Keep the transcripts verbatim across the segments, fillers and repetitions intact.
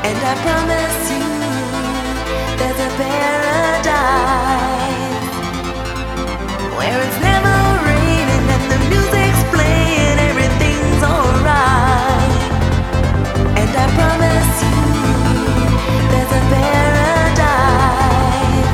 And I promise you, there's a paradise where it's never raining and the music's playing, everything's alright. And I promise you, there's a paradise.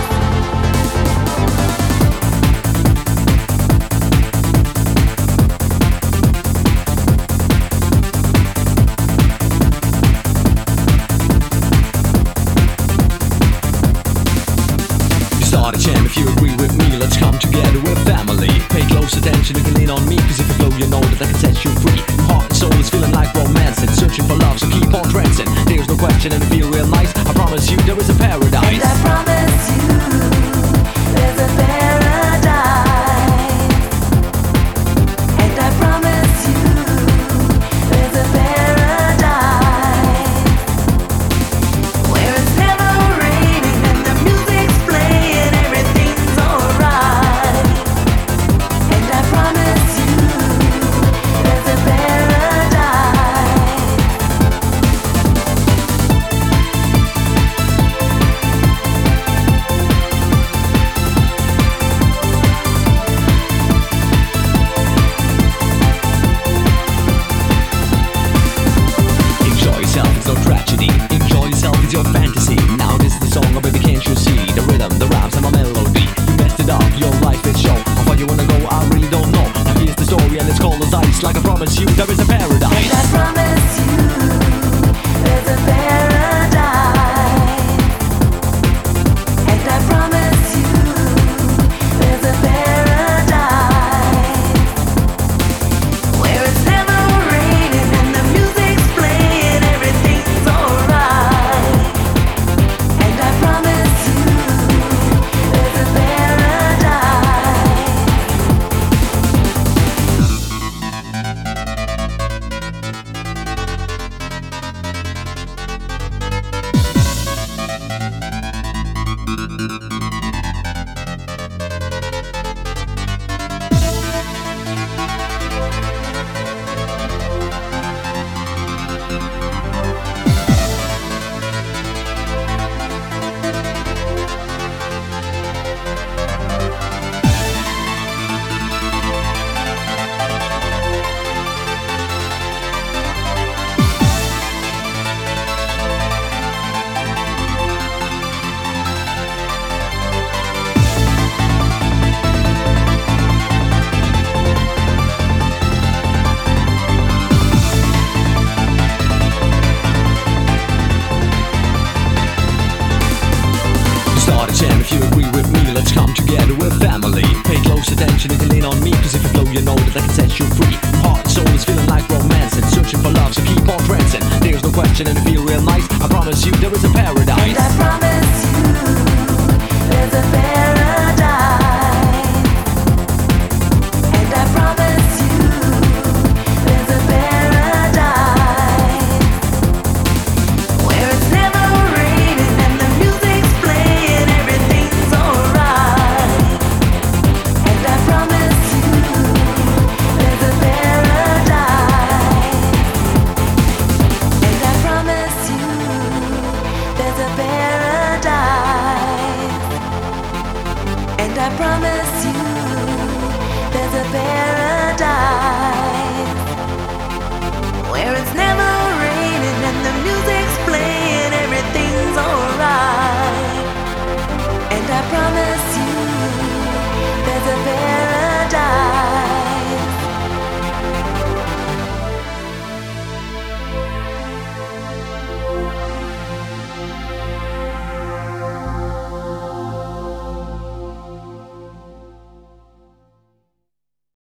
Start a chant if you agree with me. Let's come together, we're family. Pay close attention, you can lean on me, cause if you flow you know that I can set you free. Heart and soul is feeling like romance and searching for love, so keep on prancing. There's no question and it feel real nice. I promise you there is a paradise. And I promise you, there's a paradise. And I promise you, there's a paradise where it's never raining and the music's playing, everything's alright. And I promise you, there's a paradise. Enjoy yourself, it's no tragedy. Enjoy yourself, it's your fantasy. Now this is the song, oh baby, can't you see? The rhythm, the rhymes, and my melody. You messed it up, your life is show. How far you wanna go, I really don't know. Now here's the story and it's cold as ice. Like I promise you, there is a paradise. And I promise you, there's a paradise. And I promise you, there's a paradise where it's never raining and the music's playing, everything's alright. And I promise you, there's a paradise. Start a chant if you agree with me. Let's come together, we're family. Pay close attention, you can lean on me, cause if you flow you know that I can set you free. Heart and soul is feeling like romance and searching for love, so keep on prancing. There's no question and it feel real nice. I promise you there is a paradise. And I promise you, there's a paradise. And I promise you, there's a paradise where it's never raining and the music's playing, everything's alright. And I promise you, there's a paradise. And I promise you, there's a paradise. And I promise you,